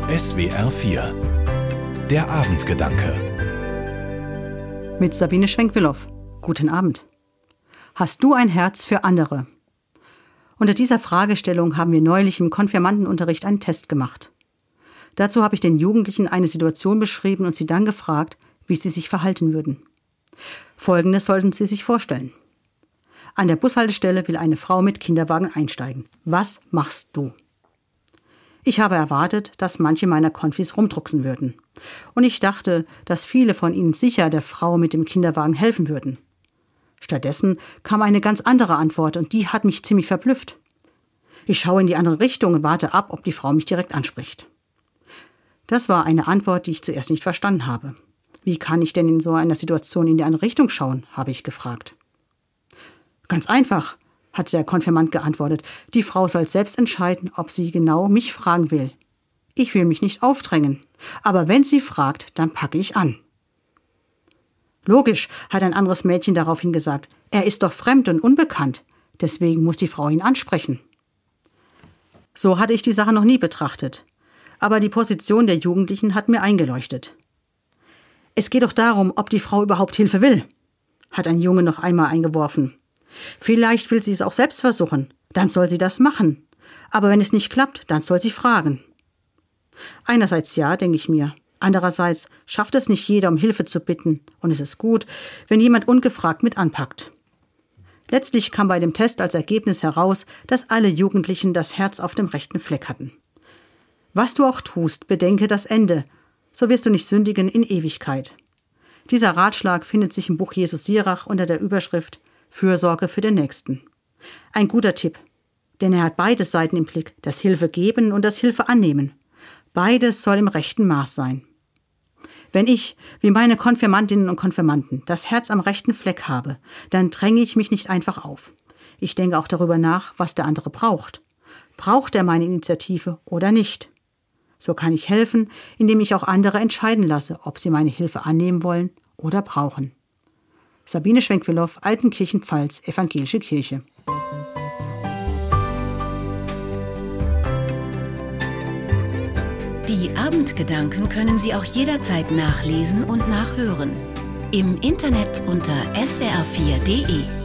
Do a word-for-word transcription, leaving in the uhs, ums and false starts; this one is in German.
S W R vier. Der Abendgedanke. Mit Sabine Schwenk-Willoff. Guten Abend. Hast du ein Herz für andere? Unter dieser Fragestellung haben wir neulich im Konfirmandenunterricht einen Test gemacht. Dazu habe ich den Jugendlichen eine Situation beschrieben und sie dann gefragt, wie sie sich verhalten würden. Folgendes sollten sie sich vorstellen. An der Bushaltestelle will eine Frau mit Kinderwagen einsteigen. Was machst du? Ich habe erwartet, dass manche meiner Konfis rumdrucksen würden. Und ich dachte, dass viele von ihnen sicher der Frau mit dem Kinderwagen helfen würden. Stattdessen kam eine ganz andere Antwort und die hat mich ziemlich verblüfft. Ich schaue in die andere Richtung und warte ab, ob die Frau mich direkt anspricht. Das war eine Antwort, die ich zuerst nicht verstanden habe. Wie kann ich denn in so einer Situation in die andere Richtung schauen, habe ich gefragt. Ganz einfach, hat der Konfirmand geantwortet. Die Frau soll selbst entscheiden, ob sie genau mich fragen will. Ich will mich nicht aufdrängen, aber wenn sie fragt, dann packe ich an. Logisch, hat ein anderes Mädchen daraufhin gesagt. Er ist doch fremd und unbekannt, deswegen muss die Frau ihn ansprechen. So hatte ich die Sache noch nie betrachtet, aber die Position der Jugendlichen hat mir eingeleuchtet. Es geht doch darum, ob die Frau überhaupt Hilfe will, hat ein Junge noch einmal eingeworfen. Vielleicht will sie es auch selbst versuchen, dann soll sie das machen. Aber wenn es nicht klappt, dann soll sie fragen. Einerseits ja, denke ich mir. Andererseits schafft es nicht jeder, um Hilfe zu bitten. Und es ist gut, wenn jemand ungefragt mit anpackt. Letztlich kam bei dem Test als Ergebnis heraus, dass alle Jugendlichen das Herz auf dem rechten Fleck hatten. Was du auch tust, bedenke das Ende. So wirst du nicht sündigen in Ewigkeit. Dieser Ratschlag findet sich im Buch Jesus Sirach unter der Überschrift Fürsorge für den Nächsten. Ein guter Tipp, denn er hat beide Seiten im Blick, das Hilfe geben und das Hilfe annehmen. Beides soll im rechten Maß sein. Wenn ich, wie meine Konfirmandinnen und Konfirmanden, das Herz am rechten Fleck habe, dann dränge ich mich nicht einfach auf. Ich denke auch darüber nach, was der andere braucht. Braucht er meine Initiative oder nicht? So kann ich helfen, indem ich auch andere entscheiden lasse, ob sie meine Hilfe annehmen wollen oder brauchen. Sabine Schwenk-Willoff, Altenkirchen-Pfalz, Evangelische Kirche. Die Abendgedanken können Sie auch jederzeit nachlesen und nachhören. Im Internet unter s w r vier punkt d e.